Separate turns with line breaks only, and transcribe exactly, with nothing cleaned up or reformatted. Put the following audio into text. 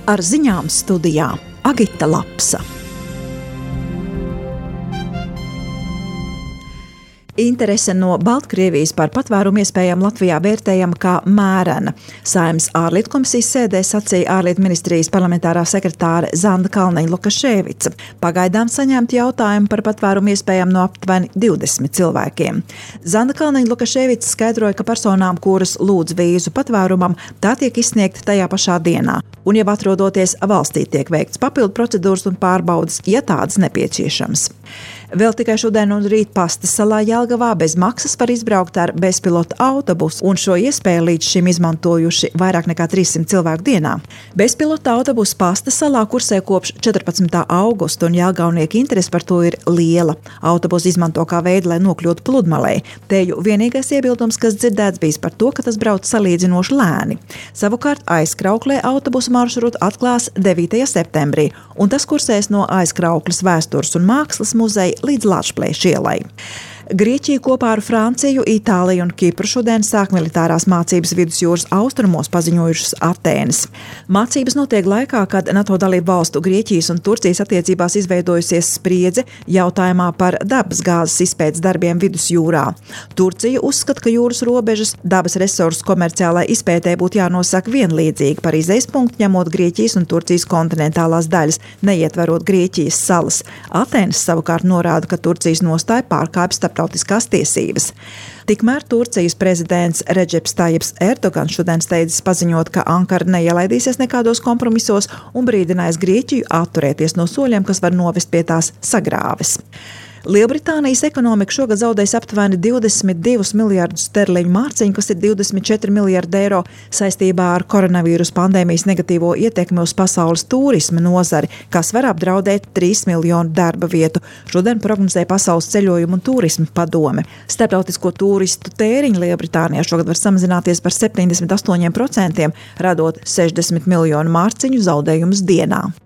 Ar ziņām studijā Agita Lapsa. Interese no Baltkrievijas par patvērumu iespējām Latvijā vērtējama kā mērena. Saeimas ārlietu komisijas sēdē sacīja ārlietu ministrijas parlamentārā sekretāre Zanda Kalniņa-Lukaševica. Pagaidām saņemt jautājumu par patvērumu iespējām no aptuveni divdesmit cilvēkiem. Zanda Kalniņa-Lukaševica skaidroja, ka personām, kuras lūdz vīzu patvērumam, tā tiek izsniegta tajā pašā dienā. Un jau atrodoties valstī tiek veikts papildu procedūras un pārbaudas, ja tādas nepieciešams. Vēl tikai šodien un rīt Pastas salā Jelgavā bez maksas var izbraukt ar bezpilota autobusu, un šo iespēju līdz šim izmantojuši vairāk nekā trīssimt cilvēku dienā. Bezpilota autobusu Pastas salā kursē kopš četrpadsmitā augusta, un jelgavnieku interese par to ir liela. Autobusu izmanto kā veidu, lai nokļūtu pludmalē. Teju vienīgais iebildums, kas dzirdēts, bijis par to, ka tas brauc salīdzinoši lēni. Savukārt Aizkrauklē autobusu maršrutu atklās devītajā septembrī, un tas kursēs no Aizkraukles vēstures un mākslas muzeja līdz Lačplēša ielai. Grieķija kopā ar Franciju, Itāliju un Kipru šodien sāk militārās mācības vidusjūras austrumos, paziņojušas Atēnas. Mācības notiek laikā, kad NATO dalību valstu Grieķijas un Turcijas attiecībās izveidojusies spriedze jautājumā par dabas gāzes izpētes darbiem vidusjūrā. Turcija uzskata, ka jūras robežas dabas resursu komerciālai izpētē būtu jānosaka vienlīdzīgi par izejas punktu, ņemot Grieķijas un Turcijas kontinentālās daļas, neietverot Grieķijas salas. Atēnas savukārt norāda, ka Turcijas nostāja pārkāpj starptautiskās tiesības. Tikmēr Turcijas prezidents Redžeps Tajips Erdogans šodien steidzis paziņot, ka Ankara neielaidīsies nekādos kompromisos un brīdinājis Grieķiju atturēties no soļiem, kas var novest pie tās sagrāves. Lielbritānijas ekonomika šogad zaudēs aptuveni divdesmit divus miljardus sterliņu mārciņu, kas ir divdesmit četri miljardi eiro saistībā ar koronavīrus pandēmijas negatīvo ietekmi uz pasaules turisma nozari, kas var apdraudēt trīs miljonu darba vietu. Šodien prognozē Pasaules ceļojumu un turisma padome. Starptautisko turistu tēriņi Lielbritānijā šogad var samazināties par septiņdesmit astoņiem procentiem, radot sešdesmit miljonu mārciņu zaudējumus dienā.